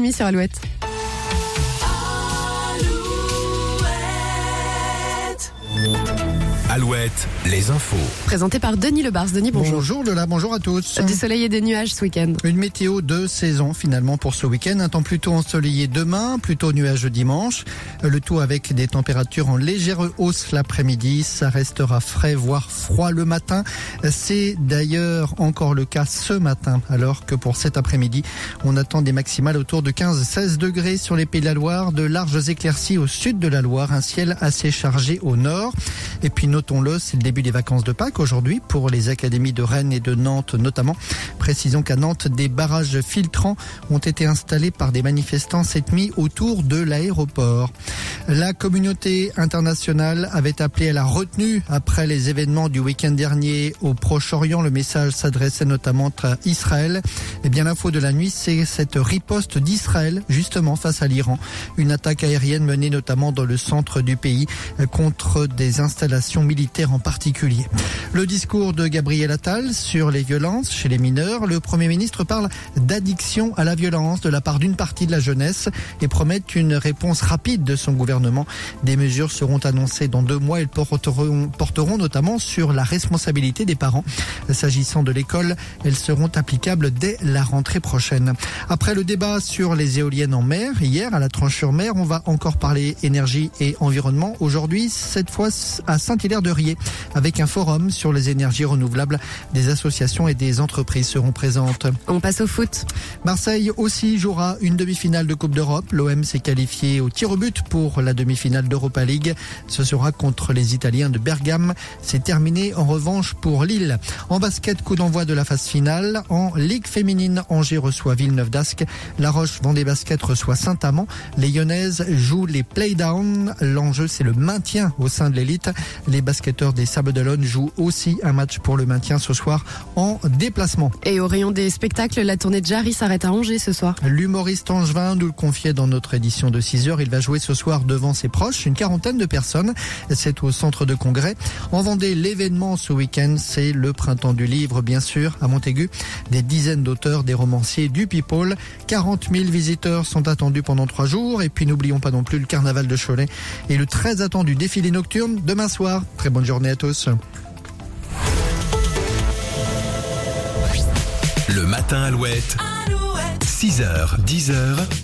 6h30 sur Alouette. Alouette, les infos. Présenté par Denis Lebars. Denis, bonjour. Bonjour Lola, bonjour à tous. Du soleil et des nuages ce week-end. Une météo de saison finalement pour ce week-end. Un temps plutôt ensoleillé demain, plutôt nuageux dimanche. Le tout avec des températures en légère hausse l'après-midi. Ça restera frais, voire froid le matin. C'est d'ailleurs encore le cas ce matin. Alors que pour cet après-midi, on attend des maximales autour de 15-16 degrés sur les Pays de la Loire. De larges éclaircies au sud de la Loire. Un ciel assez chargé au nord. Et puis notons-le, c'est le début des vacances de Pâques aujourd'hui pour les académies de Rennes et de Nantes notamment. Précisons qu'à Nantes, des barrages filtrants ont été installés par des manifestants cette nuit autour de l'aéroport. La communauté internationale avait appelé à la retenue après les événements du week-end dernier au Proche-Orient. Le message s'adressait notamment à Israël. Eh bien, l'info de la nuit, c'est cette riposte d'Israël justement face à l'Iran. Une attaque aérienne menée notamment dans le centre du pays contre des installations militaires en particulier. Le discours de Gabriel Attal sur les violences chez les mineurs. Le Premier ministre parle d'addiction à la violence de la part d'une partie de la jeunesse et promet une réponse rapide de son gouvernement. Des mesures seront annoncées dans 2 mois. Elles porteront notamment sur la responsabilité des parents. S'agissant de l'école, elles seront applicables dès la rentrée prochaine. Après le débat sur les éoliennes en mer, hier à la Tranche-sur-Mer, on va encore parler énergie et environnement. Aujourd'hui, cette fois à Saint-Hilaire-de-Riez, avec un forum sur les énergies renouvelables. Des associations et des entreprises seront présentes. On passe au foot. Marseille aussi jouera une demi-finale de Coupe d'Europe. L'OM s'est qualifié au tir au but pour la demi-finale d'Europa League. Ce sera contre les Italiens de Bergame. C'est terminé en revanche pour Lille. En basket, coup d'envoi de la phase finale. En Ligue féminine, Angers reçoit Villeneuve d'Ascq. La Roche Vendée Basket reçoit Saint-Amand. Les Lyonnaises jouent les playdowns. L'enjeu, c'est le maintien au sein de l'élite. Les basketteurs des Sables d'Olonne jouent aussi un match pour le maintien ce soir en déplacement. Et au rayon des spectacles, la tournée de Jarry s'arrête à Angers ce soir. L'humoriste angevin nous le confiait dans notre édition de 6h. Il va jouer ce soir devant ses proches, une quarantaine de personnes. C'est au centre de congrès. En Vendée, l'événement ce week-end, c'est le printemps du livre, bien sûr, à Montaigu. Des dizaines d'auteurs, des romanciers, du people. 40 000 visiteurs sont attendus pendant 3 jours. Et puis n'oublions pas non plus le carnaval de Cholet et le très attendu défilé nocturne demain soir. Très bonne journée à tous. Le matin Alouette. 6h, 10h.